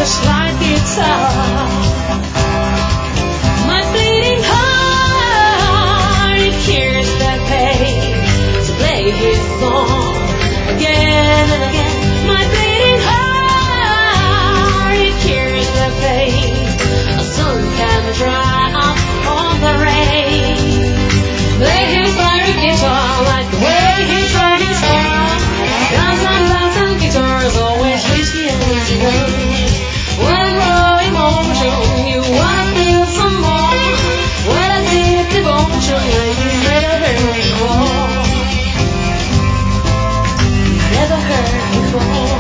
flashlight guitar. My bleeding heart, it hears the pain to play his song again and again. My bleeding heart, it hears the pain. A sun can dry up on the rain. Play his fiery guitar like the way he tried his heart. Thousand guitars always reach the end to go. When raw emotion, you wanna feel some more. When I deep devotion, like you never heard before. Never heard before.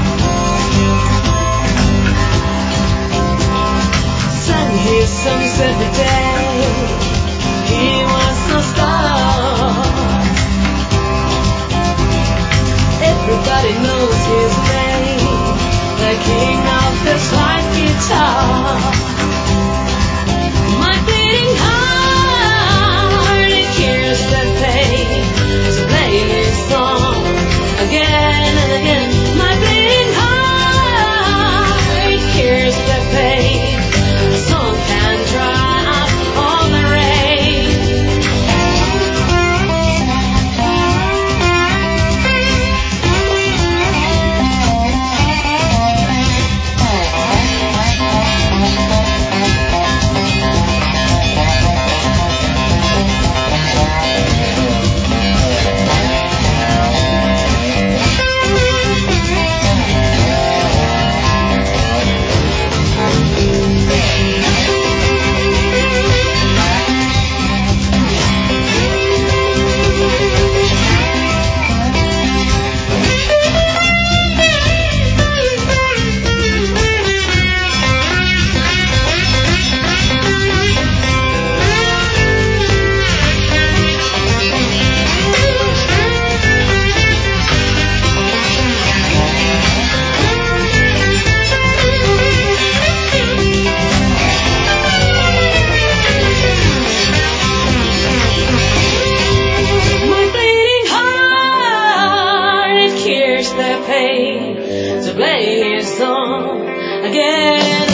Sang his songs every day. He was a star. Everybody knows his name, the king of the slide guitar. My beating heart, it hears the pain to play his song again and again. My beating heart, it hears the pain. The sun can dry up on the rain. The pain to play his song again.